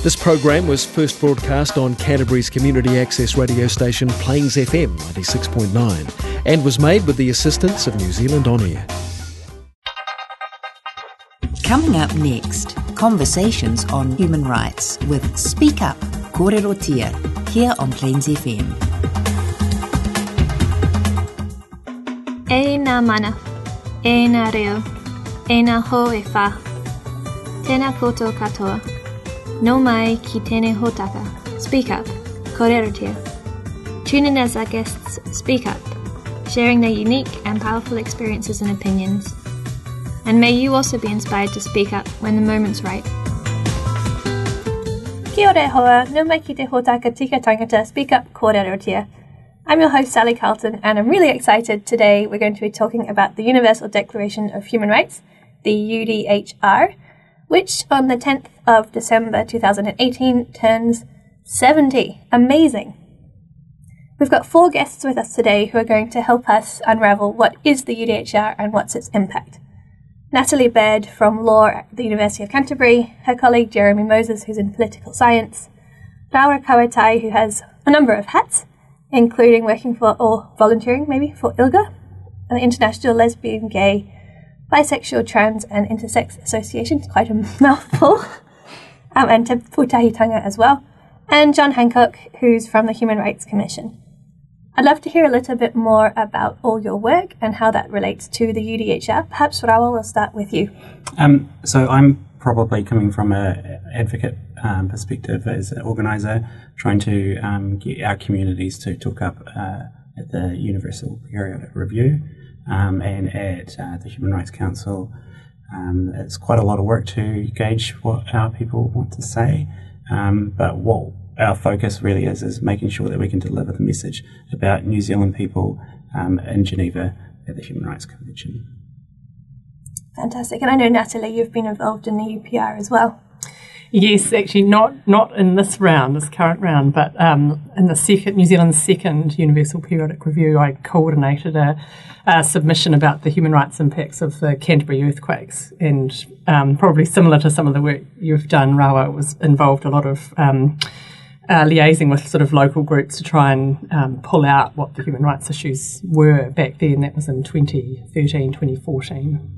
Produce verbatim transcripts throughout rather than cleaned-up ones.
This program was first broadcast on Canterbury's community access radio station Plains F M ninety-six point nine and was made with the assistance of New Zealand On Air. Coming up next, conversations on human rights with Speak Up, Kōrerotia, here on Plains F M. E nā mana, e nā reo, e nā ho e whā. Tēnā koutou katoa. No mai ki tēnei hōtaka. Speak Up, Kōrerotia. Tune in as our guests speak up, sharing their unique and powerful experiences and opinions. And may you also be inspired to speak up when the moment's right. Kia ora hoa, no mai ki te hōtaka tika tangata, Speak Up, Kōrerotia. I'm your host, Sally Carlton, and I'm really excited. Today we're going to be talking about the Universal Declaration of Human Rights, the U D H R, which on the tenth of December two thousand eighteen turns seventy. Amazing. We've got four guests with us today who are going to help us unravel what is the U D H R and what's its impact. Natalie Baird from Law at the University of Canterbury, her colleague Jeremy Moses, who's in political science, Laura Kawatai, who has a number of hats, including working for, or volunteering maybe, for ILGA, an International Lesbian, Gay, Bisexual, Trans and Intersex Association, it's quite a mouthful, um, and Te Pūtahitanga as well, and John Hancock, who's from the Human Rights Commission. I'd love to hear a little bit more about all your work and how that relates to the U D H R. Perhaps, Rawa, we'll start with you. Um, so I'm probably coming from an advocate um, perspective as an organiser, trying to um, get our communities to talk up uh, at the Universal Periodic Review um, and at uh, the Human Rights Council. Um, it's quite a lot of work to gauge what our people want to say, um, but what our focus really is is making sure that we can deliver the message about New Zealand people um, in Geneva at the Human Rights Convention. Fantastic. And I know, Natalie, you've been involved in the U P R as well. Yes, actually not not in this round, this current round, but um, in the second New Zealand's second Universal Periodic Review, I coordinated a, a submission about the human rights impacts of the Canterbury earthquakes, and um, probably similar to some of the work you've done, Rawa, it was involved a lot of um, uh, liaising with sort of local groups to try and um, pull out what the human rights issues were back then. That was in twenty thirteen, twenty fourteen.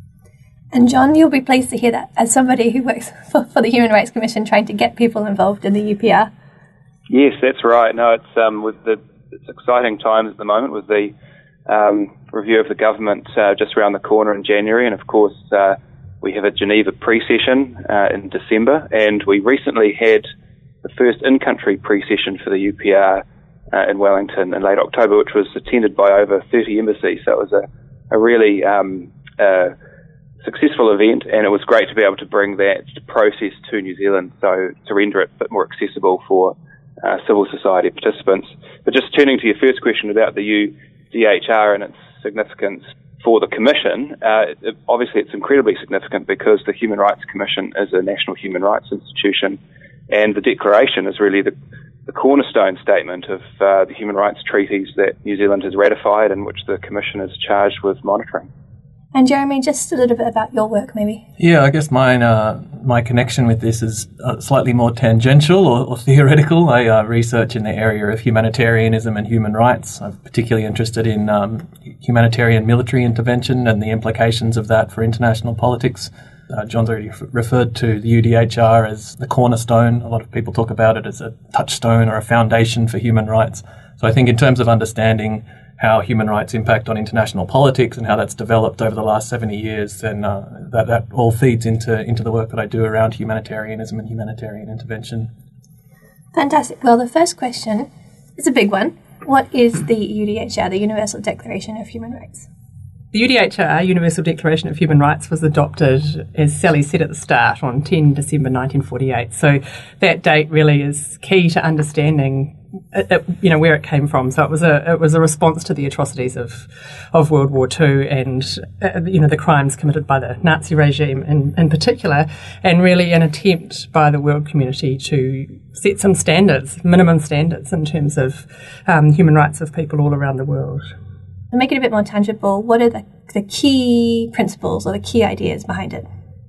And John, you'll be pleased to hear that as somebody who works for, for the Human Rights Commission trying to get people involved in the U P R. Yes, that's right. No, it's um, with the it's exciting times at the moment with the um, review of the government uh, just around the corner in January, and of course uh, we have a Geneva pre-session uh, in December, and we recently had the first in-country pre-session for the U P R uh, in Wellington in late October, which was attended by over thirty embassies. So it was a, a really um, uh, successful event, and it was great to be able to bring that process to New Zealand, so to render it a bit more accessible for uh, civil society participants. But just turning to your first question about the U D H R and its significance for the Commission, uh, it, obviously it's incredibly significant because the Human Rights Commission is a national human rights institution, and the Declaration is really the, the cornerstone statement of uh, the human rights treaties that New Zealand has ratified and which the Commission is charged with monitoring. And Jeremy, just a little bit about your work, maybe. Yeah, I guess mine, uh, my connection with this is uh, slightly more tangential or, or theoretical. I uh, research in the area of humanitarianism and human rights. I'm particularly interested in um, humanitarian military intervention and the implications of that for international politics. Uh, John's already f- referred to the U D H R as the cornerstone. A lot of people talk about it as a touchstone or a foundation for human rights. So I think in terms of understanding how human rights impact on international politics and how that's developed over the last seventy years, then uh, that, that all feeds into, into the work that I do around humanitarianism and humanitarian intervention. Fantastic. Well, the first question is a big one. What is the U D H R, the Universal Declaration of Human Rights? The U D H R, Universal Declaration of Human Rights, was adopted, as Sally said at the start, on the tenth of December nineteen forty-eight. So that date really is key to understanding It, it, you know, where it came from. So it was a it was a response to the atrocities of of World War Two and uh, you know the crimes committed by the Nazi regime in, in particular, and really an attempt by the world community to set some standards, minimum standards in terms of um, human rights of people all around the world. To make it a bit more tangible, what are the, the key principles or the key ideas behind it?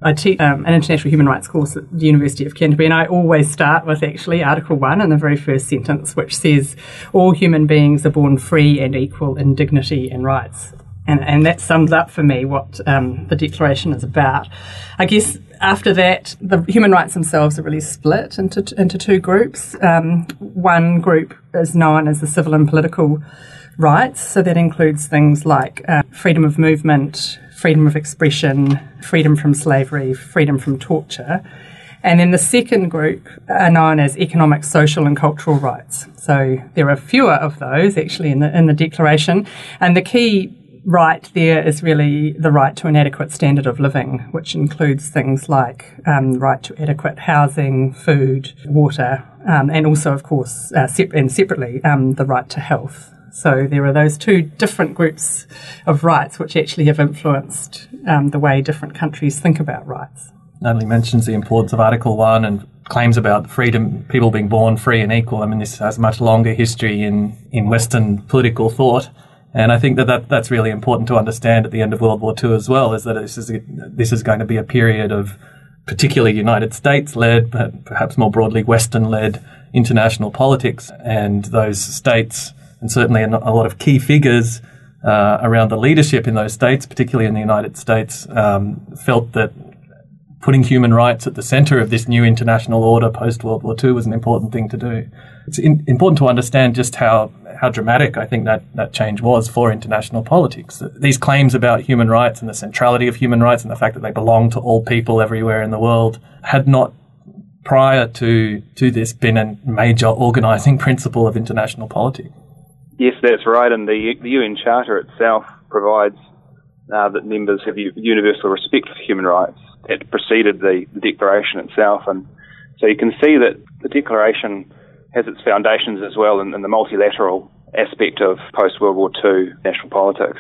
I teach um, an international human rights course at the University of Canterbury, and I always start with actually Article one in the very first sentence, which says, all human beings are born free and equal in dignity and rights. And, and that sums up for me what um, the Declaration is about. I guess after that, the human rights themselves are really split into into two groups. Um, one group is known as the civil and political rights, so that includes things like uh, freedom of movement, freedom of expression, freedom from slavery, freedom from torture. And then the second group are known as economic, social and cultural rights. So there are fewer of those actually in the in the Declaration, and the key right there is really the right to an adequate standard of living, which includes things like um, right to adequate housing, food, water, um, and also, of course, uh, sep- and separately, um, the right to health. So there are those two different groups of rights which actually have influenced um, the way different countries think about rights. Natalie mentions the importance of Article one and claims about freedom, people being born free and equal. I mean, this has much longer history in, in Western political thought. And I think that, that that's really important to understand at the end of World War Two as well, is that this is, a, this is going to be a period of particularly United States-led, but perhaps more broadly Western-led international politics. And those states, and certainly a lot of key figures uh, around the leadership in those states, particularly in the United States, um, felt that putting human rights at the centre of this new international order post-World War Two was an important thing to do. It's in, important to understand just how, how dramatic I think that, that change was for international politics. These claims about human rights and the centrality of human rights and the fact that they belong to all people everywhere in the world had not, prior to, to this, been a major organising principle of international politics. Yes, that's right, and the, the U N Charter itself provides uh, that members have universal respect for human rights. It preceded the, the Declaration itself, and so you can see that the Declaration has its foundations as well in, in the multilateral aspect of post-World War Two national politics.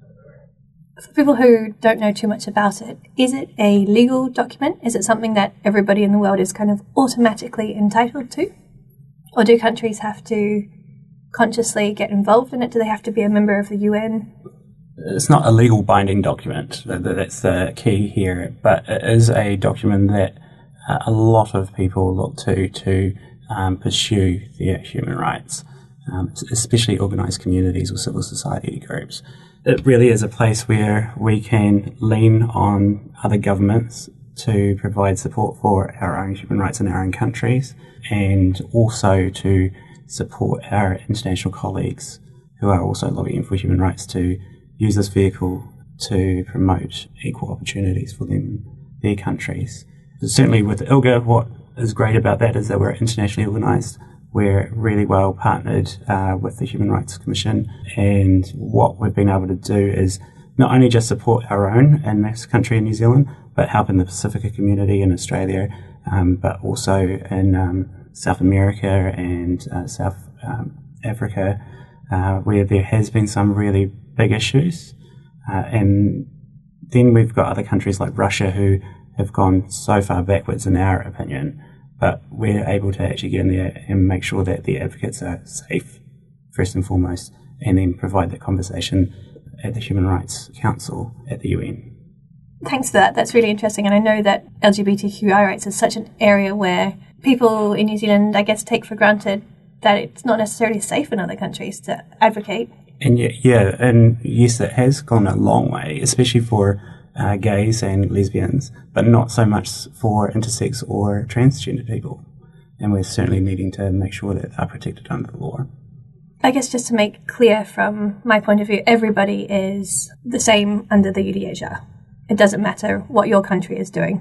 For people who don't know too much about it, is it a legal document? Is it something that everybody in the world is kind of automatically entitled to? Or do countries have to consciously get involved in it? Do they have to be a member of the U N? It's not a legal binding document, that's the key here, but it is a document that uh, a lot of people look to to um, pursue their human rights, um, especially organised communities or civil society groups. It really is a place where we can lean on other governments to provide support for our own human rights in our own countries, and also to support our international colleagues who are also lobbying for human rights to use this vehicle to promote equal opportunities for them, their countries. Certainly with ILGA, what is great about that is that we're internationally organised. We're really well partnered uh, with the Human Rights Commission, and what we've been able to do is not only just support our own in this country in New Zealand, but help in the Pacific community in Australia, um, but also in um, South America and uh, South um, Africa, uh, where there has been some really big issues. Uh, and then we've got other countries like Russia who have gone so far backwards in our opinion, but we're able to actually get in there and make sure that the advocates are safe, first and foremost, and then provide that conversation at the Human Rights Council at the U N. Thanks for that. That's really interesting. And I know that L G B T Q I rights is such an area where people in New Zealand, I guess, take for granted that it's not necessarily safe in other countries to advocate. And yeah, yeah, and yes, it has gone a long way, especially for uh, gays and lesbians, but not so much for intersex or transgender people. And we're certainly needing to make sure that they're protected under the law. I guess just to make clear from my point of view, everybody is the same under the U D H R. It doesn't matter what your country is doing.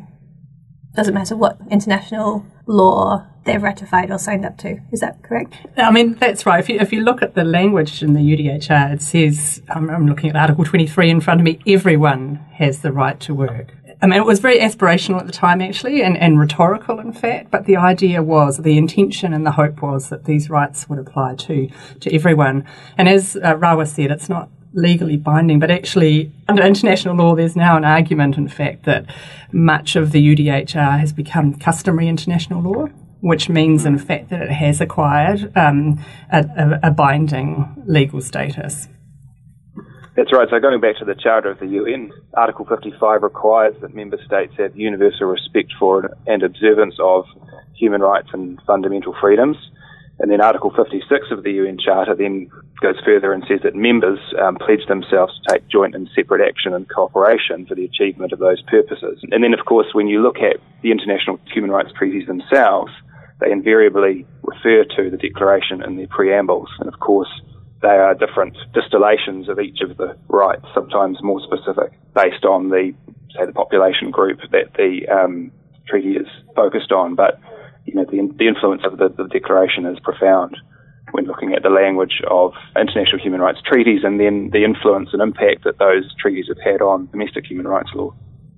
It doesn't matter what international law they've ratified or signed up to. Is that correct? I mean, that's right. If you, if you look at the language in the U D H R, it says, um, I'm looking at Article twenty-three in front of me, everyone has the right to work. I mean, it was very aspirational at the time, actually, and, and rhetorical, in fact, but the idea was, the intention and the hope was that these rights would apply to, to everyone. And as uh, Rawa said, it's not legally binding, but actually under international law there's now an argument, in fact, that much of the U D H R has become customary international law, which means in fact that it has acquired um, a, a, a binding legal status. That's right. So going back to the Charter of the U N, Article fifty-five requires that member states have universal respect for and observance of human rights and fundamental freedoms. And then Article fifty-six of the U N Charter then goes further and says that members um, pledge themselves to take joint and separate action and cooperation for the achievement of those purposes. And then, of course, when you look at the international human rights treaties themselves, they invariably refer to the Declaration in their preambles. And, of course, they are different distillations of each of the rights, sometimes more specific, based on the, say, the population group that the um, treaty is focused on. But you know, the, the influence of the, the Declaration is profound when looking at the language of international human rights treaties and then the influence and impact that those treaties have had on domestic human rights law.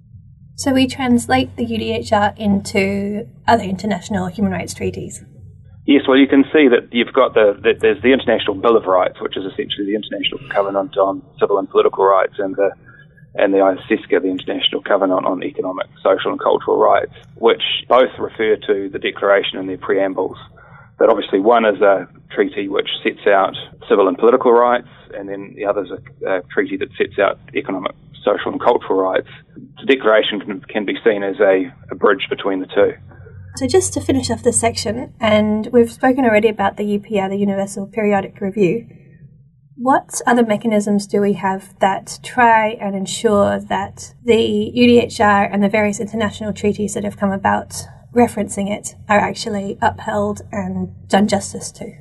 So we translate the U D H R into other international human rights treaties? Yes, well, you can see that you've got the, the there's the International Bill of Rights, which is essentially the International Covenant on Civil and Political Rights, and the and the I S E S C A, the International Covenant on Economic, Social and Cultural Rights, which both refer to the Declaration in their preambles. But obviously one is a treaty which sets out civil and political rights, and then the other is a, a treaty that sets out economic, social and cultural rights. The Declaration can, can be seen as a, a bridge between the two. So just to finish off this section, and we've spoken already about the U P R, the Universal Periodic Review, what other mechanisms do we have that try and ensure that the U D H R and the various international treaties that have come about referencing it are actually upheld and done justice to?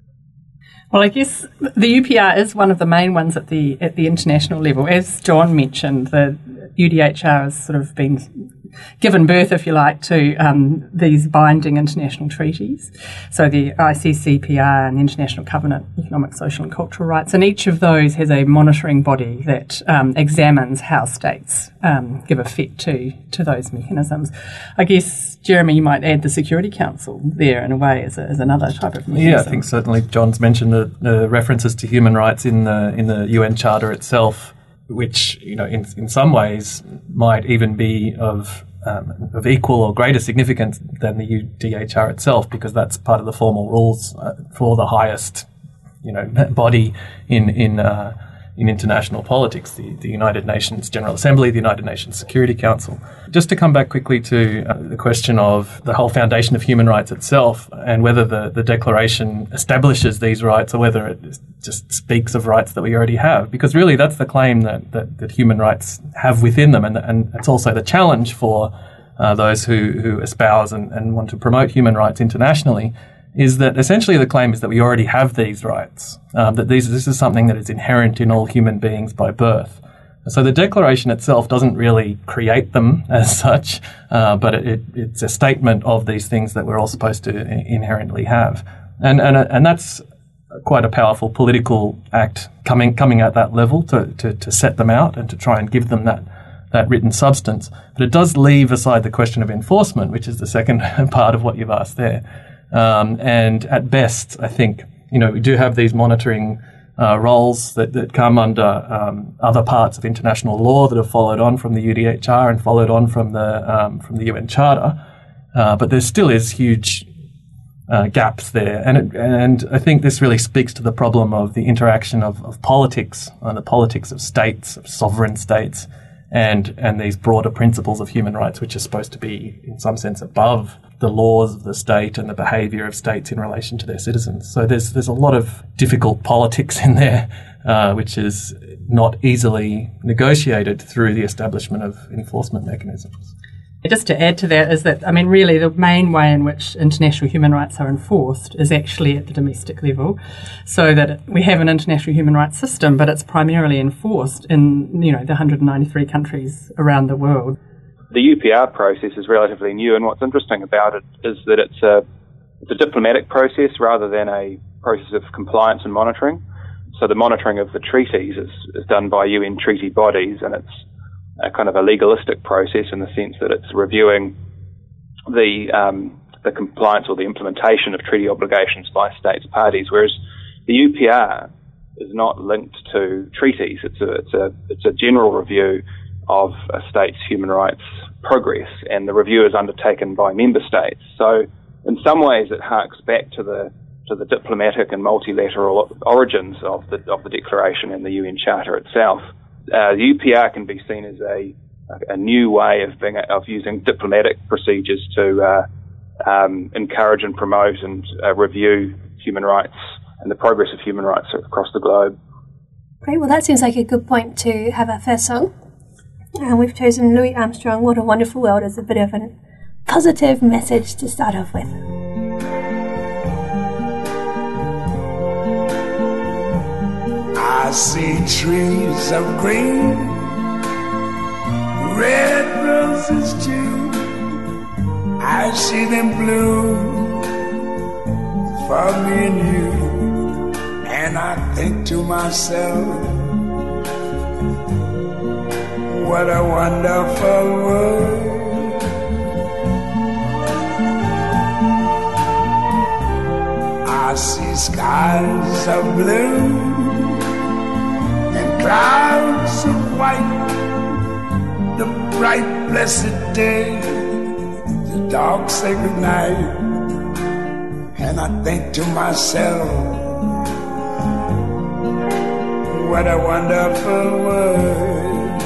Well, I guess the U P R is one of the main ones at the at the international level. As John mentioned, the U D H R has sort of been given birth, if you like, to um, these binding international treaties. So the I C C P R and the International Covenant, Economic, Social and Cultural Rights, and each of those has a monitoring body that um, examines how states um, give effect to, to those mechanisms. I guess, Jeremy, you might add the Security Council there in a way as, a, as another type of mechanism. Yeah, I think certainly John's mentioned the, the references to human rights in the in the U N Charter itself, which, you know, in in some ways might even be of um, of equal or greater significance than the U D H R itself, because that's part of the formal rules uh, for the highest, you know, body in in uh, in international politics, the, the United Nations General Assembly, the United Nations Security Council. Just to come back quickly to uh, the question of the whole foundation of human rights itself, and whether the, the Declaration establishes these rights or whether it just speaks of rights that we already have, because really that's the claim that, that, that human rights have within them, and, and it's also the challenge for uh, those who, who espouse and, and want to promote human rights internationally, is that essentially the claim is that we already have these rights, um, that these, this is something that is inherent in all human beings by birth. So the Declaration itself doesn't really create them as such, uh, but it, it's a statement of these things that we're all supposed to inherently have. And, and, and that's quite a powerful political act coming coming at that level to, to, to set them out and to try and give them that, that written substance. But it does leave aside the question of enforcement, which is the second part of what you've asked there. Um, and at best, I think, you know, we do have these monitoring uh, roles that, that come under um, other parts of international law that have followed on from the U D H R and followed on from the um, from the U N Charter. Uh, but there still is huge uh, gaps there. And it, and I think this really speaks to the problem of the interaction of, of politics, uh, the politics of states, of sovereign states, and and these broader principles of human rights, which are supposed to be, in some sense, above the laws of the state and the behaviour of states in relation to their citizens. So there's there's a lot of difficult politics in there, uh, which is not easily negotiated through the establishment of enforcement mechanisms. Just to add to that is that, I mean, really the main way in which international human rights are enforced is actually at the domestic level, so that we have an international human rights system, but it's primarily enforced in, you know, the one hundred ninety-three countries around the world. The U P R process is relatively new, and what's interesting about it is that it's a, it's a diplomatic process rather than a process of compliance and monitoring. So the monitoring of the treaties is, is done by U N treaty bodies, and it's a kind of a legalistic process in the sense that it's reviewing the um, the compliance or the implementation of treaty obligations by states parties, whereas the U P R is not linked to treaties. It's a it's a it's a general review of a state's human rights progress, and the review is undertaken by member states. So in some ways it harks back to the to the diplomatic and multilateral origins of the of the Declaration and the U N Charter itself. Uh, the U P R can be seen as a a new way of being of using diplomatic procedures to uh, um, encourage and promote and uh, review human rights and the progress of human rights across the globe. Great. Well, that seems like a good point to have our first song. And uh, we've chosen Louis Armstrong, What a Wonderful World, as a bit of a positive message to start off with. I see trees of green, red roses too. I see them bloom for me and you. And I think to myself, what a wonderful world. I see skies of blue, clouds of white, the bright blessed day, the dark sacred night. And I think to myself, what a wonderful world.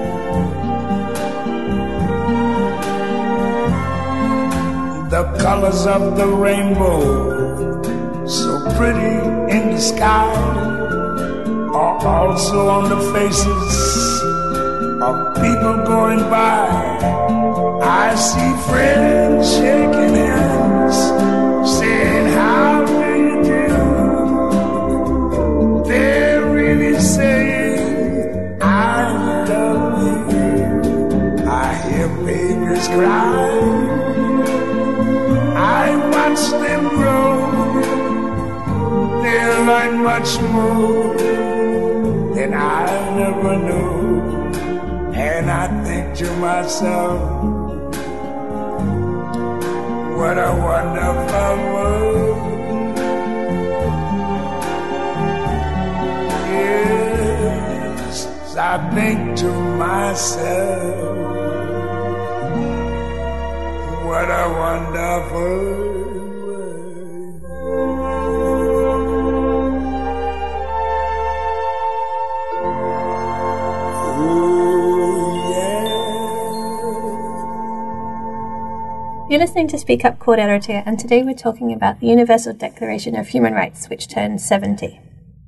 The colors of the rainbow, so pretty in the sky, are also on the faces of people going by. I see friends shaking hands, saying, how do you do? They're really saying, I love you. I hear babies cry, I watch them grow. They'll learn much more than I never knew. And I think to myself, what a wonderful world. Yes, I think to myself, what a wonderful world. You're listening to Speak Up Kōrero Rotia, and today we're talking about the Universal Declaration of Human Rights, which turns seventy.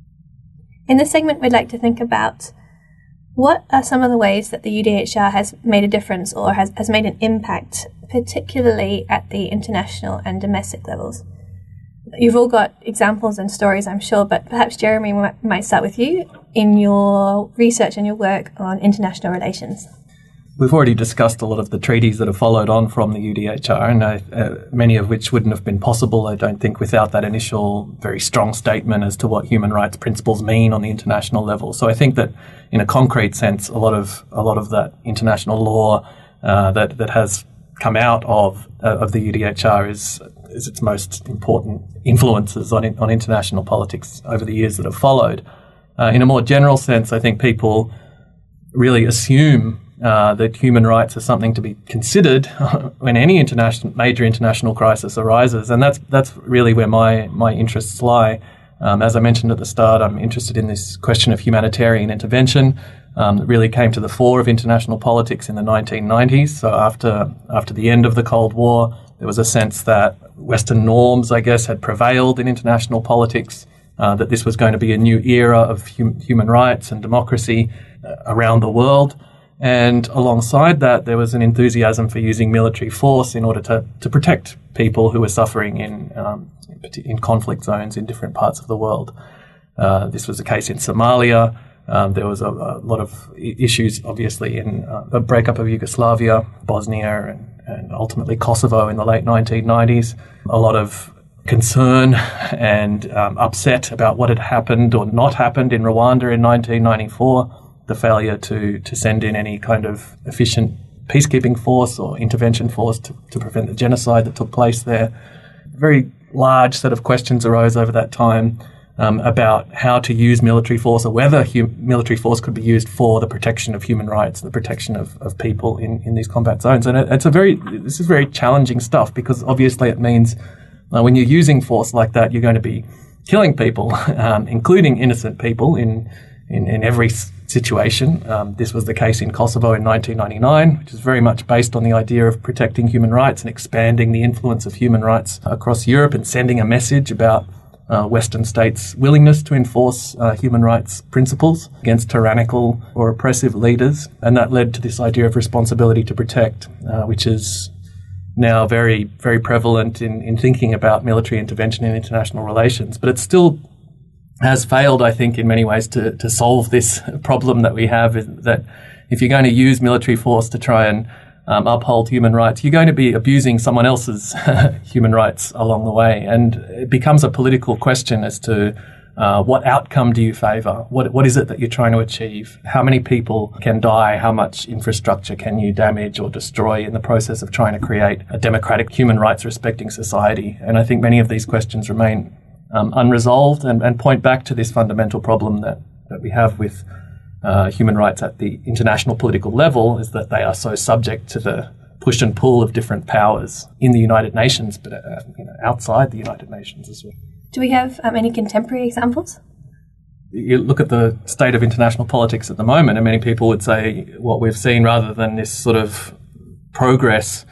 In this segment, we'd like to think about what are some of the ways that the U D H R has made a difference or has, has made an impact, particularly at the international and domestic levels. You've all got examples and stories, I'm sure, but perhaps, Jeremy, we might start with you in your research and your work on international relations. We've already discussed a lot of the treaties that have followed on from the U D H R, and uh, uh, many of which wouldn't have been possible, I don't think, without that initial very strong statement as to what human rights principles mean on the international level. So I think that, in a concrete sense, a lot of a lot of that international law uh, that that has come out of uh, of the U D H R is is its most important influences on on international politics over the years that have followed. Uh, in a more general sense, I think people really assume Uh, that human rights are something to be considered when any international major international crisis arises, and that's that's really where my my interests lie. Um, as I mentioned at the start, I'm interested in this question of humanitarian intervention um, that really came to the fore of international politics in the nineteen nineties. So after after the end of the Cold War, there was a sense that Western norms, I guess, had prevailed in international politics. Uh, that this was going to be a new era of hum- human rights and democracy uh, around the world. And alongside that, there was an enthusiasm for using military force in order to, to protect people who were suffering in um, in conflict zones in different parts of the world. Uh, this was the case in Somalia. Um, there was a, a lot of issues, obviously, in uh, the breakup of Yugoslavia, Bosnia, and, and ultimately Kosovo in the late nineteen nineties. A lot of concern and um, upset about what had happened or not happened in Rwanda in nineteen ninety-four. The failure to, to send in any kind of efficient peacekeeping force or intervention force to, to prevent the genocide that took place there. A very large set of questions arose over that time um, about how to use military force or whether hum- military force could be used for the protection of human rights, the protection of, of people in, in these combat zones. And it, it's a very this is very challenging stuff because obviously it means Uh, when you're using force like that, you're going to be killing people, um, including innocent people in, in, in every situation. Um, this was the case in Kosovo in nineteen ninety-nine, which is very much based on the idea of protecting human rights and expanding the influence of human rights across Europe and sending a message about uh, Western states' willingness to enforce uh, human rights principles against tyrannical or oppressive leaders. And that led to this idea of responsibility to protect, uh, which is now very, very prevalent in, in thinking about military intervention in international relations. But it's still has failed, I think, in many ways to, to solve this problem that we have, is that if you're going to use military force to try and um, uphold human rights, you're going to be abusing someone else's human rights along the way. And it becomes a political question as to uh, what outcome do you favour? What, what is it that you're trying to achieve? How many people can die? How much infrastructure can you damage or destroy in the process of trying to create a democratic, human rights respecting society? And I think many of these questions remain Um, unresolved and, and point back to this fundamental problem that, that we have with uh, human rights at the international political level, is that they are so subject to the push and pull of different powers in the United Nations, but uh, you know, outside the United Nations as well. Do we have um, any contemporary examples? You look at the state of international politics at the moment, and many people would say what we've seen, rather than this sort of progress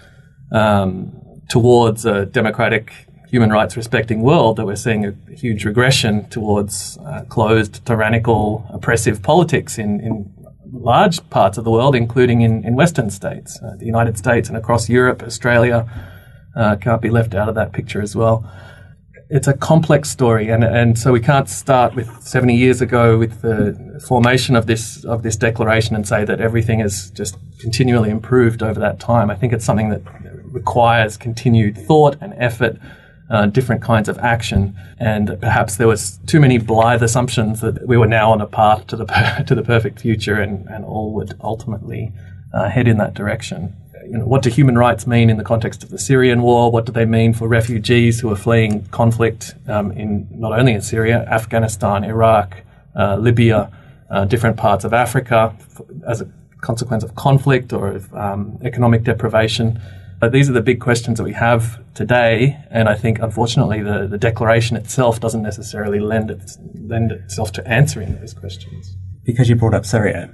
um, towards a democratic, human rights respecting world, that we're seeing a huge regression towards uh, closed, tyrannical, oppressive politics in, in large parts of the world, including in, in Western states. Uh, the United States and across Europe, Australia uh, can't be left out of that picture as well. It's a complex story, and and so we can't start with seventy years ago with the formation of this of this declaration and say that everything has just continually improved over that time. I think it's something that requires continued thought and effort, Uh, different kinds of action, and perhaps there was too many blithe assumptions that we were now on a path to the per- to the perfect future, and, and all would ultimately uh, head in that direction. You know, what do human rights mean in the context of the Syrian war? What do they mean for refugees who are fleeing conflict um, in not only in Syria, Afghanistan, Iraq, uh, Libya, uh, different parts of Africa, as a consequence of conflict or of um, economic deprivation? But these are the big questions that we have today, and I think, unfortunately, the, the declaration itself doesn't necessarily lend, it, lend itself to answering those questions. Because you brought up Syria,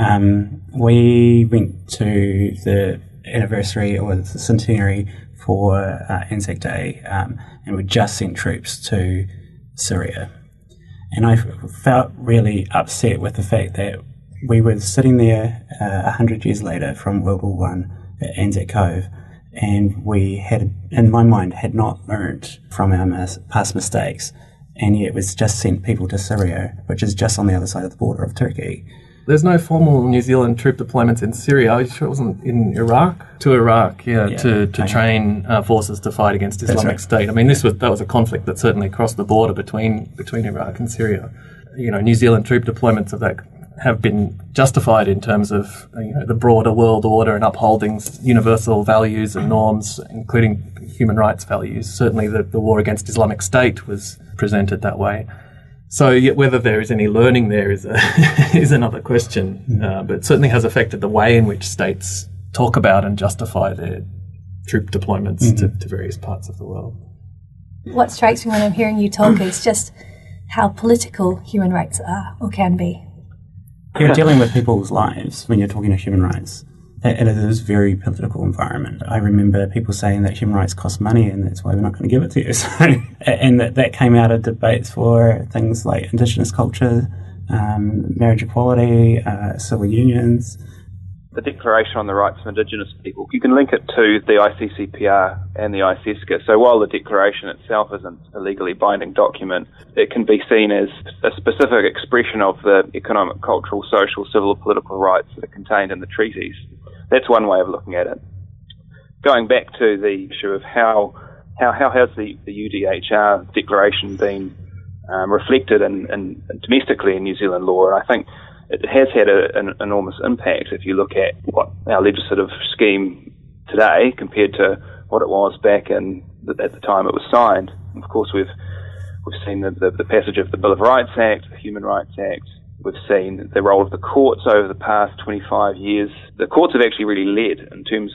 um, we went to the anniversary or the centenary for uh, Anzac Day, um, and we just sent troops to Syria. And I felt really upset with the fact that we were sitting there uh, one hundred years later from World War One at Anzac Cove, and we had, in my mind, had not learnt from our mis- past mistakes, and yet was just sent people to Syria, which is just on the other side of the border of Turkey. There's no formal New Zealand troop deployments in Syria. Are you sure it wasn't in Iraq? To Iraq, yeah, yeah to, to okay. train uh, forces to fight against Islamic right. State. I mean, this was that was a conflict that certainly crossed the border between between Iraq and Syria. You know, New Zealand troop deployments of that have been justified in terms of you know, the broader world order and upholding universal values and norms, including human rights values. Certainly the, the war against Islamic State was presented that way. So yet whether there is any learning there is a is another question, uh, but it certainly has affected the way in which states talk about and justify their troop deployments mm-hmm. to, to various parts of the world. What strikes me when I'm hearing you talk is just how political human rights are or can be. You're dealing with people's lives when you're talking to human rights. And it is a very political environment. I remember people saying that human rights cost money and that's why we're not going to give it to you. So, and that, that came out of debates for things like Indigenous culture, um, marriage equality, uh, civil unions. The Declaration on the Rights of Indigenous People, you can link it to the I C C P R and the I C E S C A. So while the Declaration itself isn't a legally binding document, it can be seen as a specific expression of the economic, cultural, social, civil, political rights that are contained in the treaties. That's one way of looking at it. Going back to the issue of how how, how has the, the U D H R Declaration been um, reflected in, in, in domestically in New Zealand law, and I think it has had a, an enormous impact if you look at what our legislative scheme today compared to what it was back in the, at the time it was signed. Of course, we've we've seen the, the, the passage of the Bill of Rights Act, the Human Rights Act. We've seen the role of the courts over the past twenty-five years. The courts have actually really led in terms of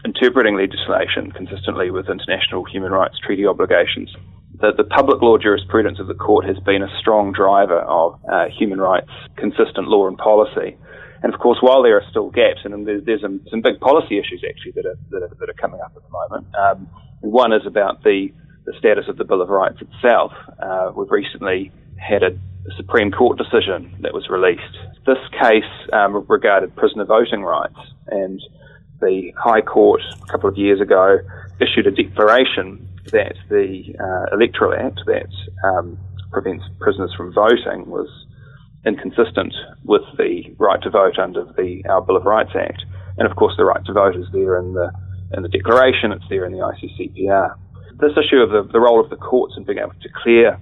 interpreting legislation consistently with international human rights treaty obligations. The, the public law jurisprudence of the court has been a strong driver of uh, human rights consistent law and policy. And of course, while there are still gaps, and there's, there's some, some big policy issues actually that are, that are, that are coming up at the moment. Um, one is about the, the status of the Bill of Rights itself. Uh, we've recently had a Supreme Court decision that was released. This case um, regarded prisoner voting rights, and the High Court a couple of years ago issued a declaration that the uh, Electoral Act that um, prevents prisoners from voting was inconsistent with the right to vote under the our Bill of Rights Act. And of course the right to vote is there in the in the declaration, it's there in the I C C P R. This issue of the, the role of the courts in being able to declare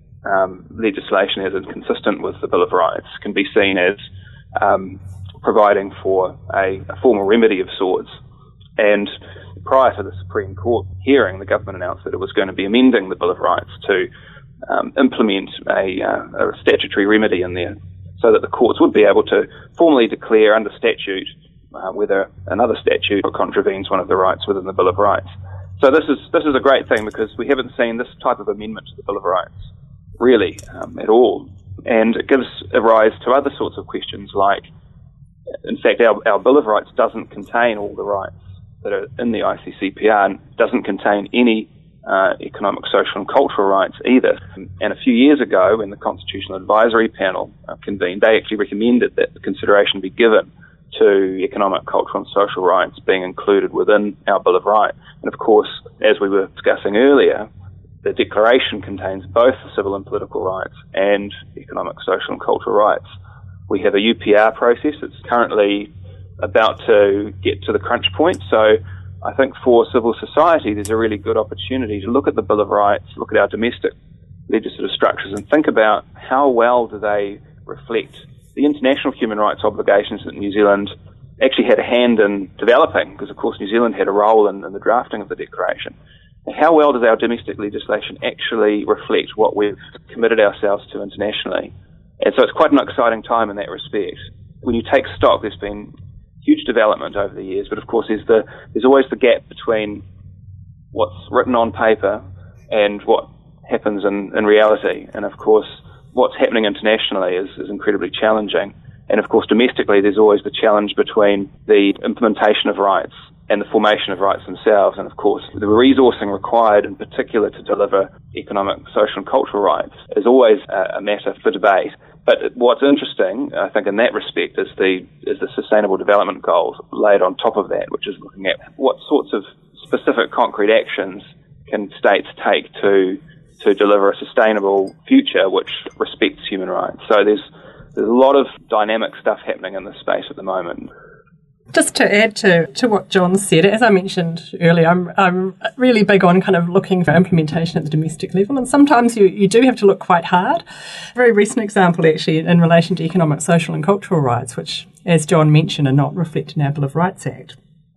um, legislation as inconsistent with the Bill of Rights can be seen as um, providing for a, a formal remedy of sorts. And prior to the Supreme Court hearing, the government announced that it was going to be amending the Bill of Rights to um, implement a, uh, a statutory remedy in there so that the courts would be able to formally declare under statute uh, whether another statute contravenes one of the rights within the Bill of Rights. So this is this is a great thing because we haven't seen this type of amendment to the Bill of Rights really um, at all. And it gives a rise to other sorts of questions like, in fact, our, our Bill of Rights doesn't contain all the rights that are in the I C C P R and doesn't contain any uh, economic, social and cultural rights either. And a few years ago, when the Constitutional Advisory Panel uh, convened, they actually recommended that the consideration be given to economic, cultural and social rights being included within our Bill of Rights. And of course, as we were discussing earlier, the Declaration contains both civil and political rights and economic, social and cultural rights. We have a U P R process that's currently about to get to the crunch point. So I think for civil society, there's a really good opportunity to look at the Bill of Rights, look at our domestic legislative structures and think about how well do they reflect the international human rights obligations that New Zealand actually had a hand in developing, because of course New Zealand had a role in, in the drafting of the Declaration. And how well does our domestic legislation actually reflect what we've committed ourselves to internationally? And so it's quite an exciting time in that respect. When you take stock, there's been huge development over the years, but of course there's the there's always the gap between what's written on paper and what happens in, in reality. And of course, what's happening internationally is, is incredibly challenging. And of course, domestically, there's always the challenge between the implementation of rights and the formation of rights themselves. And of course, the resourcing required in particular to deliver economic, social and cultural rights is always a, a matter for debate. But what's interesting, I think, in that respect is the is the Sustainable Development Goals laid on top of that, which is looking at what sorts of specific concrete actions can states take to to deliver a sustainable future which respects human rights. So there's there's a lot of dynamic stuff happening in this space at the moment. Just to add to, to what John said, as I mentioned earlier, I'm, I'm really big on kind of looking for implementation at the domestic level, and sometimes you, you do have to look quite hard. A very recent example, actually, in relation to economic, social and cultural rights, which, as John mentioned, are not reflected in our Bill of Rights Act,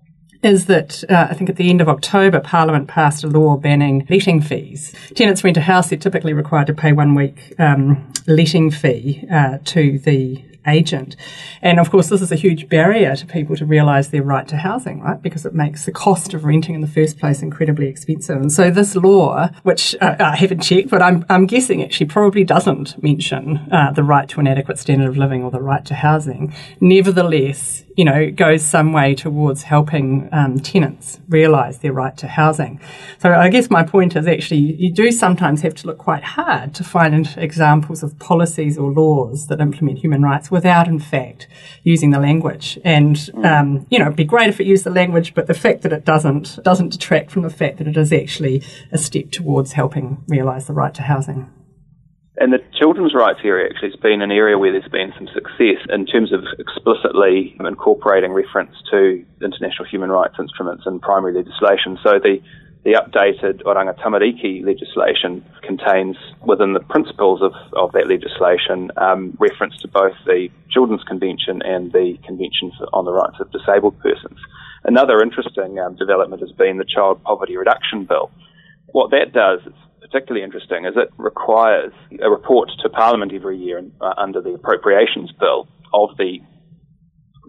is that uh, I think at the end of October, Parliament passed a law banning letting fees. Tenants rent a house, they're typically required to pay one week um, letting fee uh, to the agent. And of course, this is a huge barrier to people to realise their right to housing, right? Because it makes the cost of renting in the first place incredibly expensive. And so this law, which uh, I haven't checked, but I'm, I'm guessing actually probably doesn't mention uh, the right to an adequate standard of living or the right to housing, nevertheless, you know, goes some way towards helping um, tenants realise their right to housing. So I guess my point is actually you do sometimes have to look quite hard to find examples of policies or laws that implement human rights without, in fact, using the language. And, um, you know, it'd be great if it used the language, but the fact that it doesn't doesn't detract from the fact that it is actually a step towards helping realise the right to housing. And the children's rights area actually has been an area where there's been some success in terms of explicitly incorporating reference to international human rights instruments in primary legislation. So the, the updated Oranga Tamariki legislation contains within the principles of, of that legislation um, reference to both the Children's Convention and the Convention on the Rights of Disabled Persons. Another interesting um, development has been the Child Poverty Reduction Bill. What that does is particularly interesting is it requires a report to Parliament every year uh, under the Appropriations Bill of the, the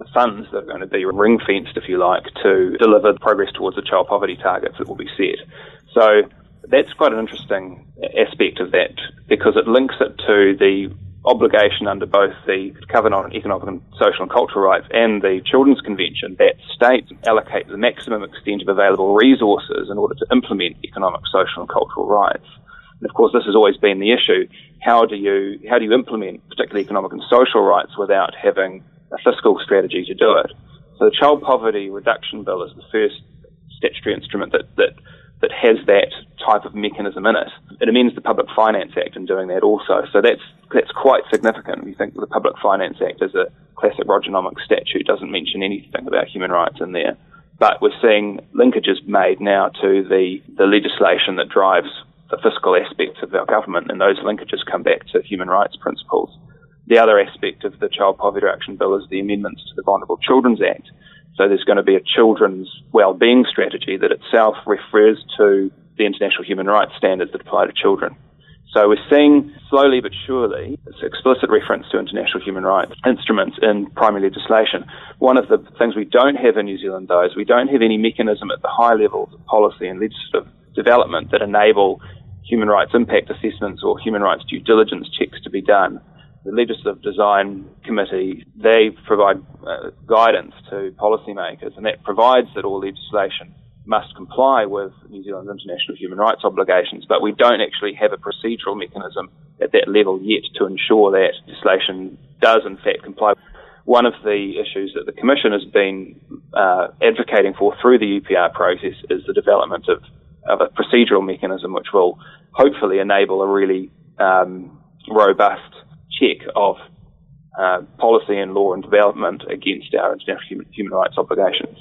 the funds that are going to be ring-fenced, if you like, to deliver progress towards the child poverty targets that will be set. So that's quite an interesting aspect of that, because it links it to the obligation under both the Covenant on Economic and Social and Cultural Rights and the Children's Convention that states allocate the maximum extent of available resources in order to implement economic, social and cultural rights. And of course, this has always been the issue. How do you how do you implement particularly economic and social rights without having a fiscal strategy to do it? So the Child Poverty Reduction Bill is the first statutory instrument that, that that has that type of mechanism in it. It amends the Public Finance Act in doing that also. So that's that's quite significant. We think the Public Finance Act is a classic Rogernomics statute, doesn't mention anything about human rights in there. But we're seeing linkages made now to the, the legislation that drives the fiscal aspects of our government, and those linkages come back to human rights principles. The other aspect of the Child Poverty Reduction Bill is the amendments to the Vulnerable Children's Act. So there's going to be a children's wellbeing strategy that itself refers to the international human rights standards that apply to children. So we're seeing slowly but surely this explicit reference to international human rights instruments in primary legislation. One of the things we don't have in New Zealand, though, is we don't have any mechanism at the high levels of policy and legislative development that enable human rights impact assessments or human rights due diligence checks to be done. The Legislative Design Committee, they provide uh, guidance to policymakers, and that provides that all legislation must comply with New Zealand's international human rights obligations, but we don't actually have a procedural mechanism at that level yet to ensure that legislation does in fact comply. One of the issues that the Commission has been uh, advocating for through the U P R process is the development of, of a procedural mechanism which will hopefully enable a really um, robust check of uh, policy and law and development against our international human, human rights obligations.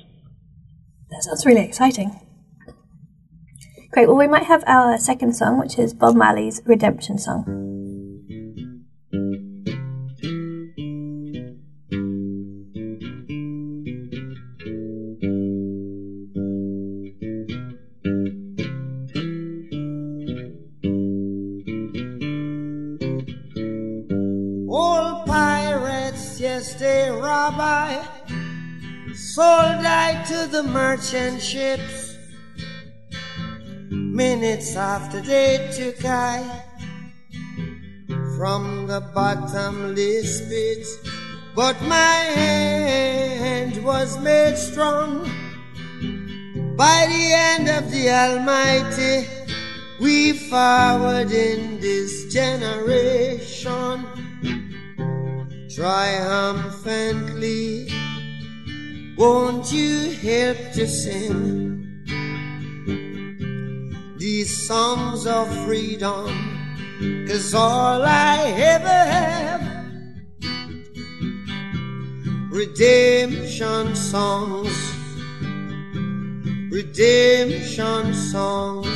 That sounds really exciting. Great, well we might have our second song, which is Bob Marley's Redemption Song. Old pirates, yes they rob I, sold I to the merchant ships. Minutes after they took I from the bottomless pit, but my hand was made strong by the hand of the Almighty. We forward in this generation triumphantly. Won't you help to sing these songs of freedom? 'Cause all I ever have, redemption songs, redemption songs.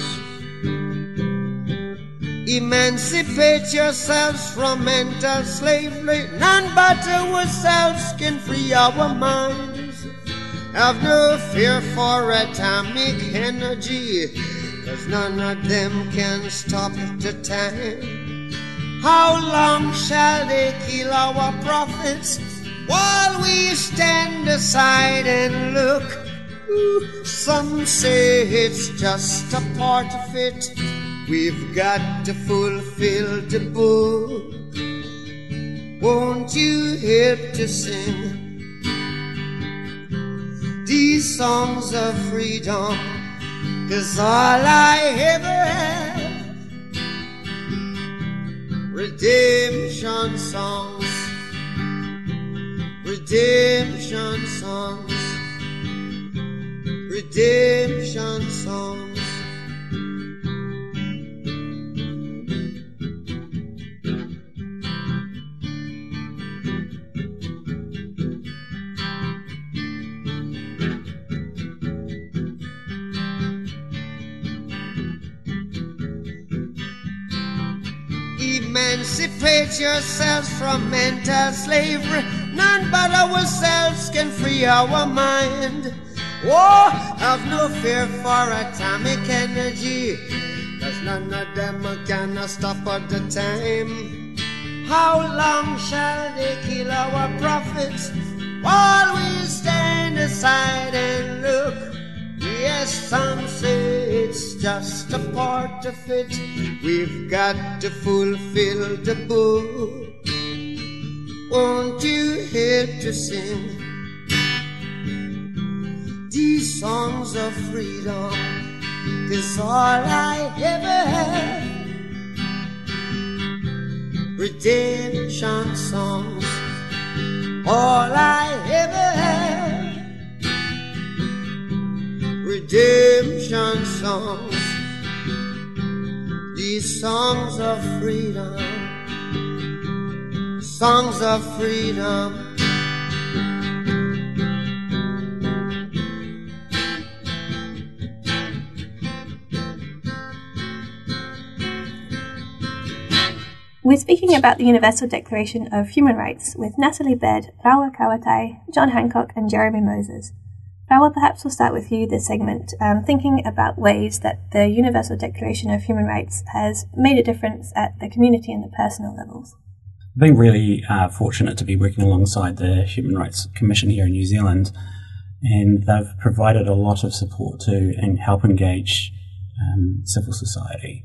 Emancipate yourselves from mental slavery. None but ourselves can free our minds. Have no fear for atomic energy, 'cause none of them can stop the time. How long shall they kill our prophets while we stand aside and look? Ooh, some say it's just a part of it. We've got to fulfill the book. Won't you help to sing these songs of freedom? 'Cause all I ever have, redemption songs, redemption songs, redemption songs. Emancipate yourselves from mental slavery. None but ourselves can free our mind. Oh, have no fear for atomic energy, 'cause none of them can stop at the time. How long shall they kill our prophets while we stand aside and look. Yes, some say it's just a part of it. We've got to fulfill the book. Won't you help to sing these songs of freedom? 'Cause all I ever had, redemption songs, all I ever had, redemption songs, these songs of freedom, songs of freedom. We're speaking about the Universal Declaration of Human Rights with Natalie Baird, Rawa Kawatai, John Hancock and Jeremy Moses. Rawa, perhaps we'll start with you this segment, um, thinking about ways that the Universal Declaration of Human Rights has made a difference at the community and the personal levels. I've been really uh, fortunate to be working alongside the Human Rights Commission here in New Zealand, and they've provided a lot of support to and help engage um, civil society.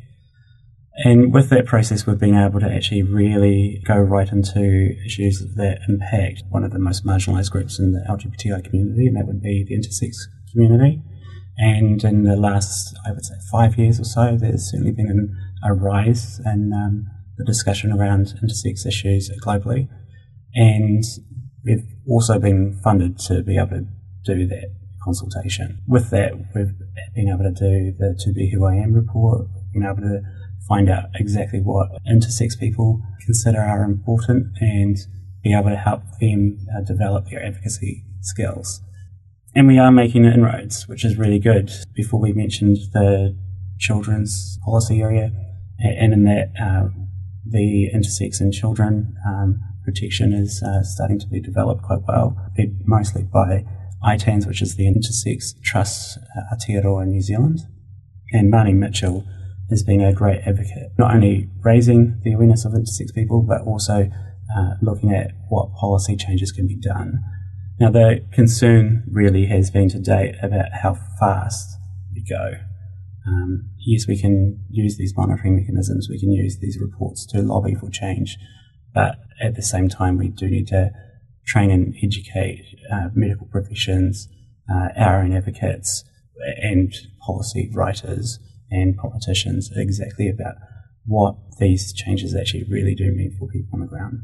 And with that process, we've been able to actually really go right into issues that impact one of the most marginalised groups in the L G B T I community, and that would be the intersex community. And in the last, I would say, five years or so, there's certainly been an, a rise in um, the discussion around intersex issues globally. And we've also been funded to be able to do that consultation. With that, we've been able to do the To Be Who I Am report, been able to find out exactly what intersex people consider are important and be able to help them uh, develop their advocacy skills. And we are making inroads, which is really good. Before we mentioned the children's policy area, and in that uh, the intersex and children um, protection is uh, starting to be developed quite well, mostly by I T A N S, which is the Intersex Trust uh, Aotearoa in New Zealand. And Marnie Mitchell has been a great advocate, not only raising the awareness of intersex people, but also uh, looking at what policy changes can be done. Now, the concern really has been to date about how fast we go. Um, yes, we can use these monitoring mechanisms, we can use these reports to lobby for change, but at the same time, we do need to train and educate uh, medical professions, uh, our own advocates, and policy writers and politicians exactly about what these changes actually really do mean for people on the ground.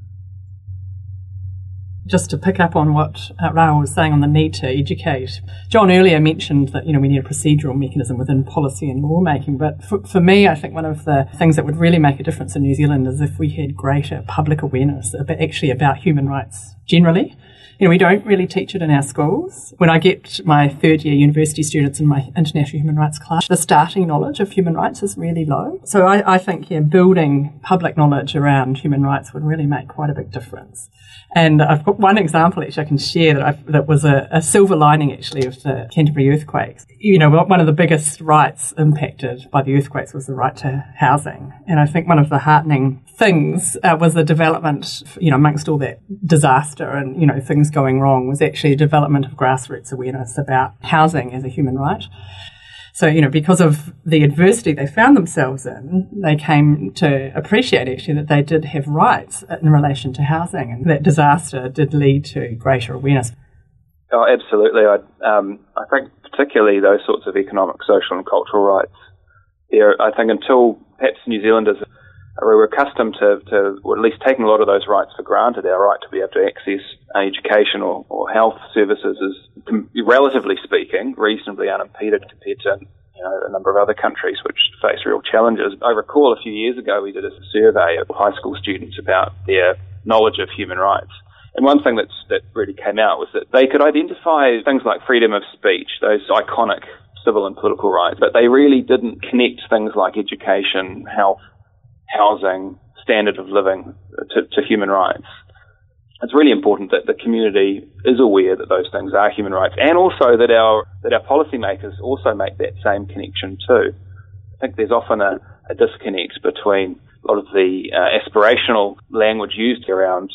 Just to pick up on what uh, Rawa was saying on the need to educate, John earlier mentioned that, you know, we need a procedural mechanism within policy and lawmaking, but for, for me, I think one of the things that would really make a difference in New Zealand is if we had greater public awareness about, actually about human rights generally. You know, we don't really teach it in our schools. When I get my third year university students in my international human rights class, the starting knowledge of human rights is really low. So I, I think, yeah, building public knowledge around human rights would really make quite a big difference. And I've got one example actually I can share that, I've, that was a, a silver lining actually of the Canterbury earthquakes. You know, one of the biggest rights impacted by the earthquakes was the right to housing. And I think one of the heartening things uh, was the development, you know, amongst all that disaster and, you know, things going wrong, was actually a development of grassroots awareness about housing as a human right. So, you know, because of the adversity they found themselves in, they came to appreciate actually that they did have rights in relation to housing, and that disaster did lead to greater awareness. Oh, absolutely. I, um, I think particularly those sorts of economic, social and cultural rights, there, I think until perhaps New Zealanders we're accustomed to, to, or at least taking a lot of those rights for granted, our right to be able to access education or, or health services is, relatively speaking, reasonably unimpeded compared to, you know, a number of other countries which face real challenges. I recall a few years ago we did a survey of high school students about their knowledge of human rights. And one thing that's, that really came out was that they could identify things like freedom of speech, those iconic civil and political rights, but they really didn't connect things like education, health, housing, standard of living to, to human rights. It's really important that the community is aware that those things are human rights, and also that our that our policymakers also make that same connection too. I think there's often a, a disconnect between a lot of the uh, aspirational language used around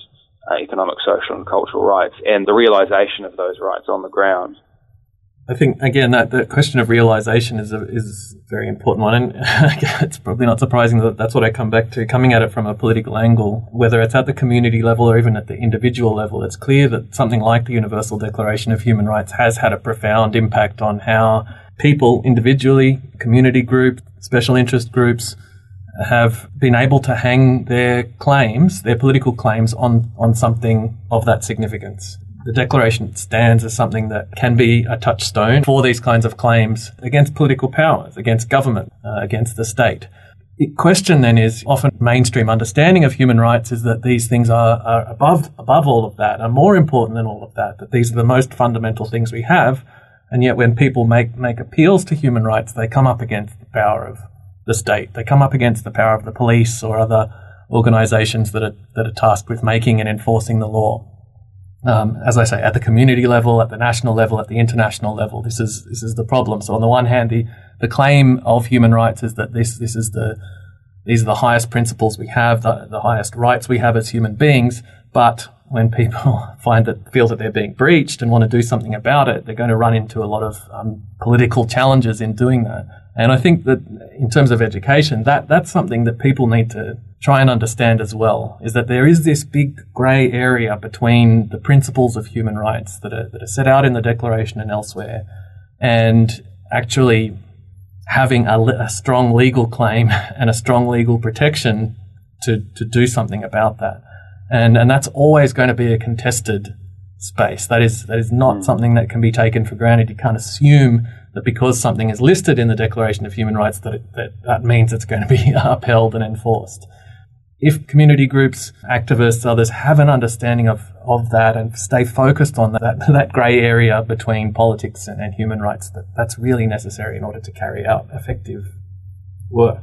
uh, economic, social and cultural rights, and the realisation of those rights on the ground. I think, again, that the question of realisation is a, is a very important one, and it's probably not surprising that that's what I come back to, coming at it from a political angle, whether it's at the community level or even at the individual level. It's clear that something like the Universal Declaration of Human Rights has had a profound impact on how people individually, community groups, special interest groups, have been able to hang their claims, their political claims, on, on something of that significance. The Declaration stands as something that can be a touchstone for these kinds of claims against political powers, against government, uh, against the state. The question then is, often mainstream understanding of human rights is that these things are, are above above all of that, are more important than all of that, that these are the most fundamental things we have. And yet when people make, make appeals to human rights, they come up against the power of the state. They come up against the power of the police or other organisations that are, that are tasked with making and enforcing the law. Um, as I say, at the community level, at the national level, at the international level, this is this is the problem. So on the one hand, the, the claim of human rights is that this this is the these are the highest principles we have, the, the highest rights we have as human beings. But when people find that feel that they're being breached and want to do something about it, they're going to run into a lot of um, political challenges in doing that. And I think that in terms of education, that that's something that people need to try and understand as well, is that there is this big grey area between the principles of human rights that are, that are set out in the Declaration and elsewhere, and actually having a, a strong legal claim and a strong legal protection to, to do something about that. And and that's always going to be a contested space. That is that is not mm. something that can be taken for granted. You can't assume that because something is listed in the Declaration of Human Rights that it, that, that means it's going to be upheld and enforced. If community groups, activists, others have an understanding of, of that and stay focused on that, that grey area between politics and, and human rights, that, that's really necessary in order to carry out effective work.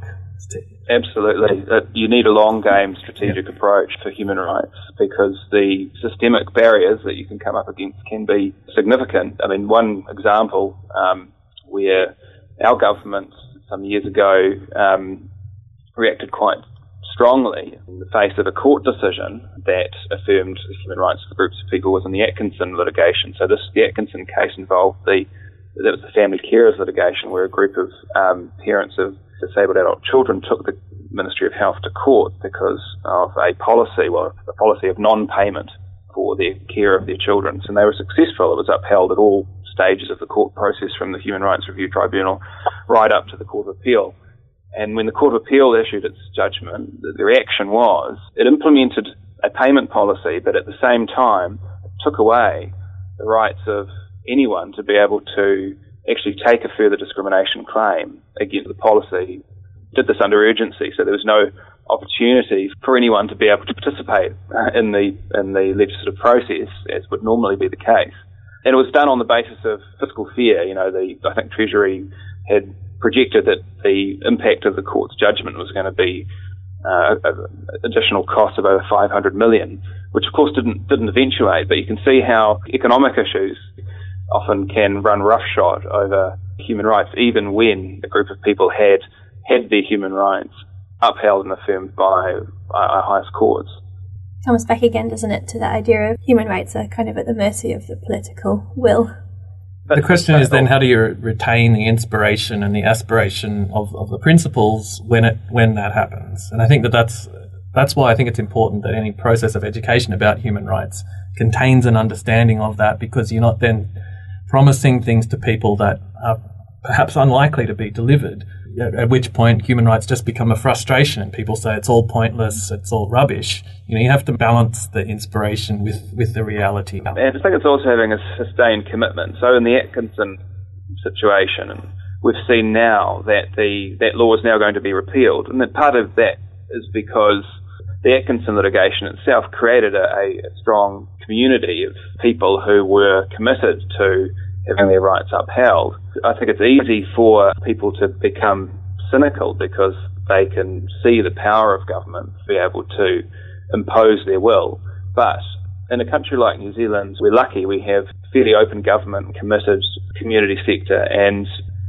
Absolutely. Uh, you need a long game strategic yeah. approach for human rights, because the systemic barriers that you can come up against can be significant. I mean, one example um, where our government some years ago um, reacted quite strongly in the face of a court decision that affirmed the human rights of groups of people was in the Atkinson litigation. So this, the Atkinson case involved the, that was the family carers litigation, where a group of um, parents of disabled adult children took the Ministry of Health to court because of a policy, well, a policy of non-payment for their care of their children. And they were successful. It was upheld at all stages of the court process, from the Human Rights Review Tribunal right up to the Court of Appeal. And when the Court of Appeal issued its judgment, the reaction was it implemented a payment policy, but at the same time it took away the rights of anyone to be able to actually take a further discrimination claim against the policy. Did this under urgency, so there was no opportunity for anyone to be able to participate uh, in the in the legislative process, as would normally be the case. And it was done on the basis of fiscal fear. You know, the I think Treasury had projected that the impact of the court's judgment was going to be uh, additional costs of over five hundred million, which of course didn't didn't eventuate. But you can see how economic issues often can run roughshod over human rights, even when a group of people had had their human rights upheld and affirmed by our highest courts. Comes back again, doesn't it, to that idea of human rights are kind of at the mercy of the political will. The question is then, how do you retain the inspiration and the aspiration of, of the principles when it when that happens? And I think that that's that's why I think it's important that any process of education about human rights contains an understanding of that, because you're not then promising things to people that are perhaps unlikely to be delivered, at which point human rights just become a frustration and people say it's all pointless, it's all rubbish. You know, you have to balance the inspiration with, with the reality. And I think it's also having a sustained commitment. So in the Atkinson situation, we've seen now that the that law is now going to be repealed, and that part of that is because the Atkinson litigation itself created a, a strong community of people who were committed to having their rights upheld. I think it's easy for people to become cynical because they can see the power of government to be able to impose their will. But in a country like New Zealand, we're lucky we have fairly open government, committed community sector, and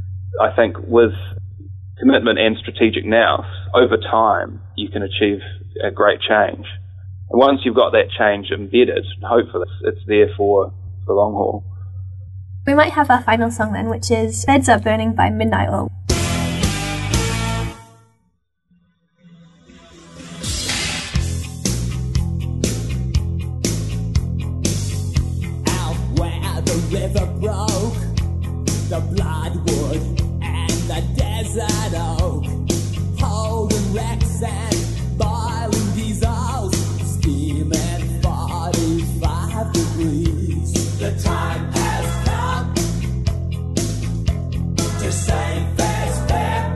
I think with commitment and strategic nous, over time, you can achieve a great change. And once you've got that change embedded, hopefully it's, it's there for the long haul. We might have our final song then, which is Beds Are Burning by Midnight Oil. Out where the river broke, the bloodwood and the desert oak, holding wrecks and boiling diesels, steaming forty-five degrees. The time has come to save fares fare,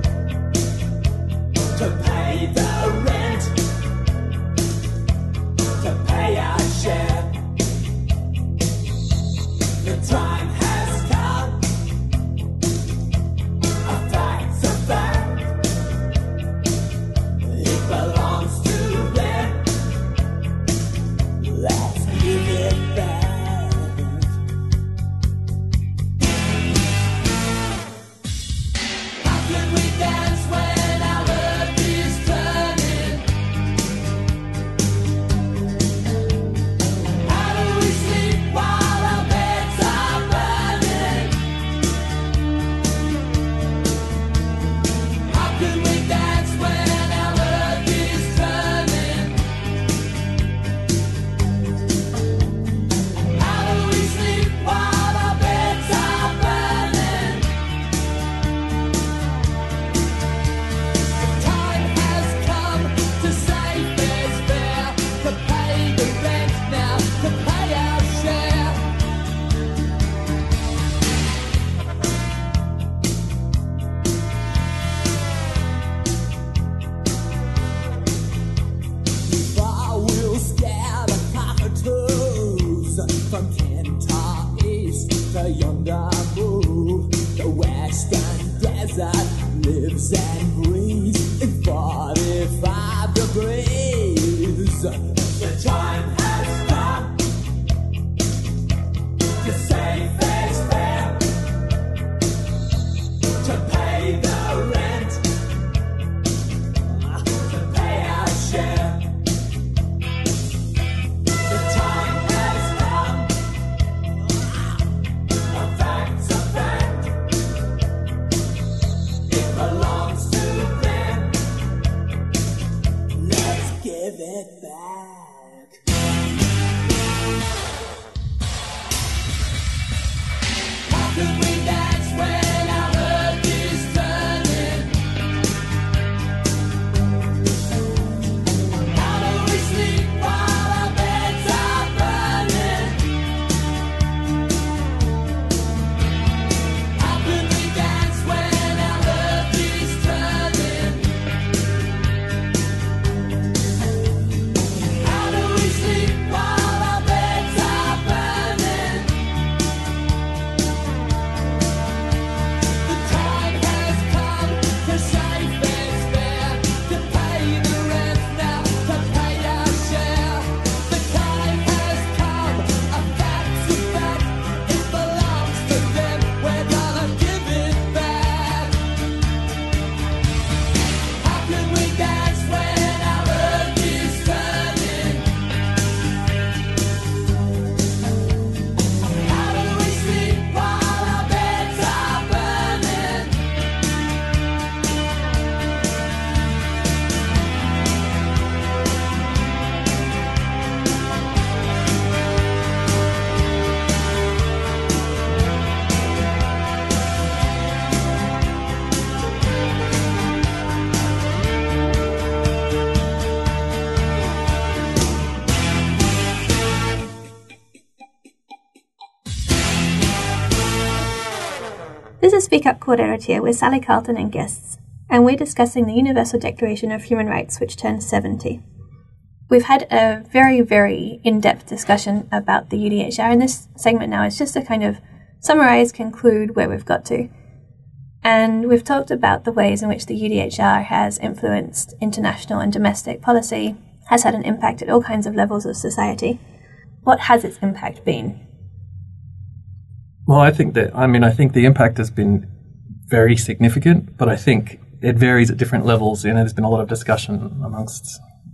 to pay the rent, to pay our share. The time has come, a fact's a fact, it belongs to them, let's give it back. How can we dance when our earth is turning? How do we sleep while our beds are burning? How can we dance when our earth is turning? How do we sleep while our beds are burning? The time has come to save fares fare, to pay the rent now, to pay our share. Before we'll scare the cockatoos from Kentar East to yonder move, the western desert lives and breathes in forty-five degrees. The time has come to save fares fare, to pay the rent, to pay our share. The time has come, a fact's a fact, it belongs to them, let's give it back. How can we dance when our earth is turning? How do we sleep while our beds are burning? How can we dance when our earth is turning? How do we sleep while our beds are burning? The time has come to save fares fare, to pay the rent now, to pay our share. The time has come, a fact's a fact, it belongs to them, we're gonna give it back. How can we dance when our earth is turning? How do we sleep while our beds are burning? This is Speak Up Kōrero with Sally Carlton and guests, and we're discussing the Universal Declaration of Human Rights, which turns seventy. We've had a very, very in-depth discussion about the U D H R, and this segment now is just to kind of summarise, conclude where we've got to. And we've talked about the ways in which the U D H R has influenced international and domestic policy, has had an impact at all kinds of levels of society. What has its impact been? Well, I think that, I mean, I think the impact has been very significant, but I think it varies at different levels. You know, there's been a lot of discussion amongst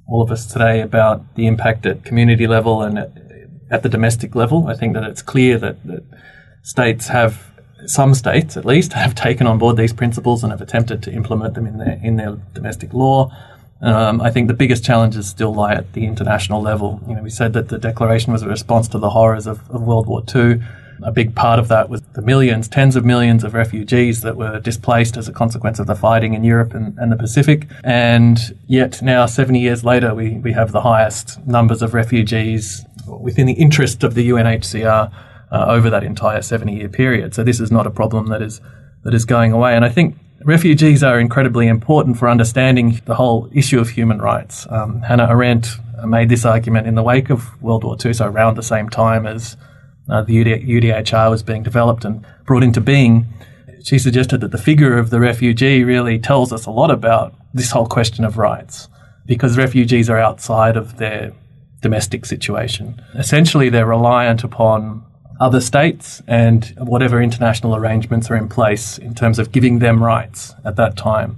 all of us today about the impact at community level and at, at the domestic level. I think that it's clear that, that states have, some states at least, have taken on board these principles and have attempted to implement them in their in their domestic law. Um, I think the biggest challenges still lie at the international level. You know, we said that the declaration was a response to the horrors of, of World War Two. A big part of that was the millions, tens of millions of refugees that were displaced as a consequence of the fighting in Europe and, and the Pacific. And yet now, seventy years later, we, we have the highest numbers of refugees within the interest of the U N H C R uh, over that entire seventy-year period. So this is not a problem that is that is going away. And I think refugees are incredibly important for understanding the whole issue of human rights. Um, Hannah Arendt made this argument in the wake of World War Two, so around the same time as Uh, the U D H R was being developed and brought into being. She suggested that the figure of the refugee really tells us a lot about this whole question of rights, because refugees are outside of their domestic situation. Essentially, they're reliant upon other states and whatever international arrangements are in place in terms of giving them rights at that time.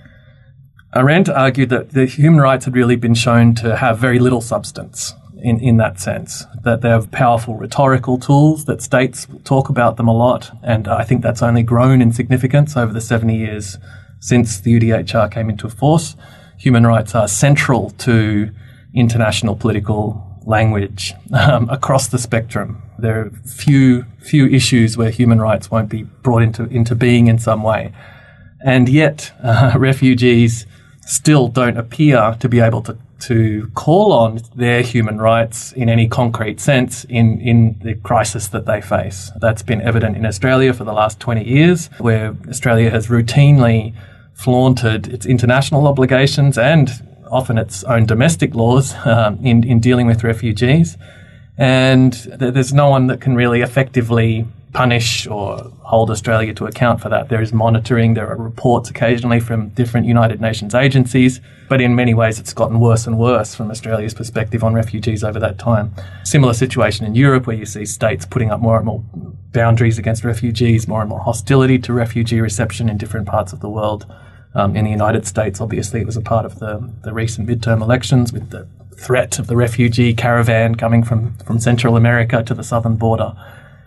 Arendt argued that the human rights had really been shown to have very little substance. In, in that sense, that they have powerful rhetorical tools, that states talk about them a lot, and I think that's only grown in significance over the seventy years since the U D H R came into force. Human rights are central to international political language um, across the spectrum. There are few few issues where human rights won't be brought into, into being in some way. And yet, uh, refugees still don't appear to be able to to call on their human rights in any concrete sense in, in the crisis that they face. That's been evident in Australia for the last twenty years, where Australia has routinely flaunted its international obligations and often its own domestic laws um, in, in dealing with refugees. And th- there's no one that can really effectively punish or hold Australia to account for that. There is monitoring, there are reports occasionally from different United Nations agencies, but in many ways it's gotten worse and worse from Australia's perspective on refugees over that time. Similar situation in Europe, where you see states putting up more and more boundaries against refugees, more and more hostility to refugee reception in different parts of the world. Um, in the United States, obviously, it was a part of the, the recent midterm elections with the threat of the refugee caravan coming from, from Central America to the southern border.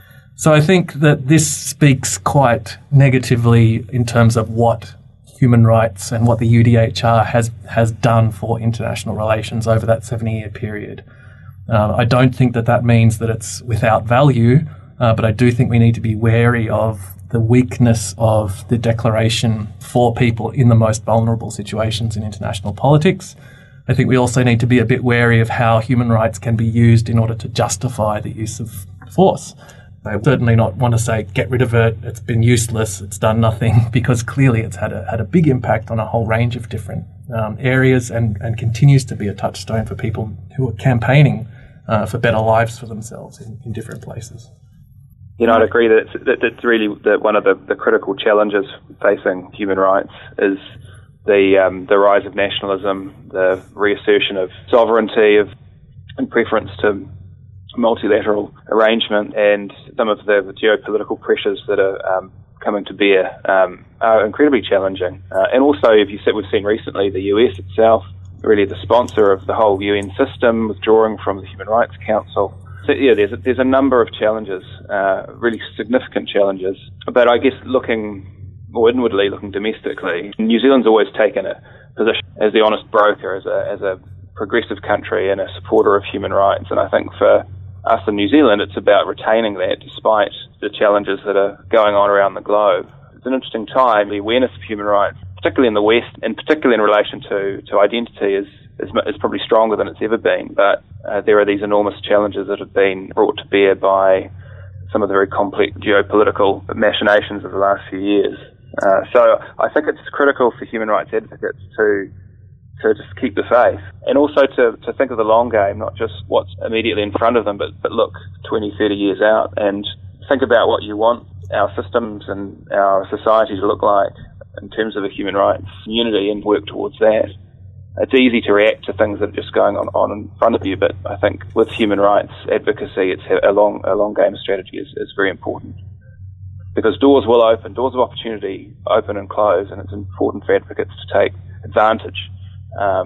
So I think that this speaks quite negatively in terms of what human rights and what the U D H R has, has done for international relations over that seventy-year period. Uh, I don't think that that means that it's without value, uh, but I do think we need to be wary of the weakness of the declaration for people in the most vulnerable situations in international politics. I think we also need to be a bit wary of how human rights can be used in order to justify the use of force. I certainly not want to say, get rid of it, it's been useless, it's done nothing, because clearly it's had a, had a big impact on a whole range of different um, areas and, and continues to be a touchstone for people who are campaigning uh, for better lives for themselves in, in different places. You know, I'd agree that it's, that it's really the, one of the, the critical challenges facing human rights is the um, the rise of nationalism, the reassertion of sovereignty, of and preference to multilateral arrangement, and some of the geopolitical pressures that are um, coming to bear um, are incredibly challenging. Uh, and also, if you see, we've seen recently the U S itself, really the sponsor of the whole U N system, withdrawing from the Human Rights Council. So yeah, there's a, there's a number of challenges, uh, really significant challenges. But I guess looking more inwardly, looking domestically, New Zealand's always taken a position as the honest broker, as a as a progressive country and a supporter of human rights. And I think for us in New Zealand, it's about retaining that despite the challenges that are going on around the globe. It's an interesting time. The awareness of human rights, particularly in the West, and particularly in relation to, to identity, is, is is probably stronger than it's ever been. But uh, there are these enormous challenges that have been brought to bear by some of the very complex geopolitical machinations of the last few years. Uh, so I think it's critical for human rights advocates to to just keep the faith, and also to, to think of the long game, not just what's immediately in front of them, but, but look twenty, thirty years out and think about what you want our systems and our society to look like in terms of a human rights community and work towards that. It's easy to react to things that are just going on, on in front of you, but I think with human rights advocacy, it's a long, a long game strategy is, is very important. Because doors will open, doors of opportunity open and close, and it's important for advocates to take advantage Um,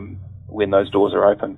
when those doors are open.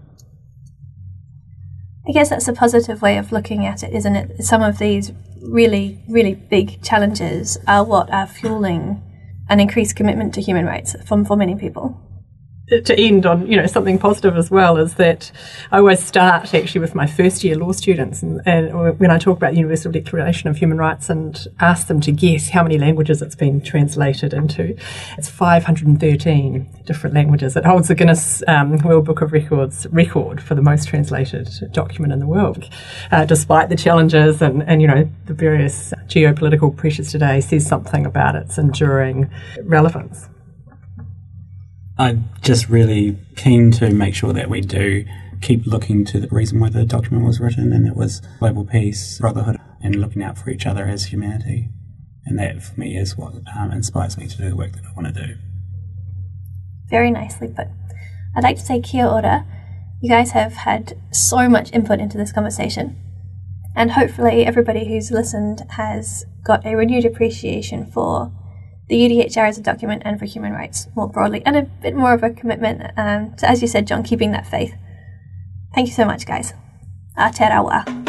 I guess that's a positive way of looking at it, isn't it? Some of these really, really big challenges are what are fueling an increased commitment to human rights from for many people. To end on, you know, something positive as well is that I always start actually with my first year law students, and, and when I talk about the Universal Declaration of Human Rights and ask them to guess how many languages it's been translated into, it's five hundred thirteen different languages. It holds the Guinness um, World Book of Records record for the most translated document in the world. Uh, despite the challenges and, and, you know, the various geopolitical pressures today, says something about its enduring relevance. I'm just really keen to make sure that we do keep looking to the reason why the document was written, and it was global peace, brotherhood, and looking out for each other as humanity. And that, for me, is what um, inspires me to do the work that I want to do. Very nicely put. I'd like to say kia ora. You guys have had so much input into this conversation, and hopefully everybody who's listened has got a renewed appreciation for the U D H R as a document and for human rights more broadly, and a bit more of a commitment um, to, as you said, John, keeping that faith. Thank you so much, guys. Aotearoa.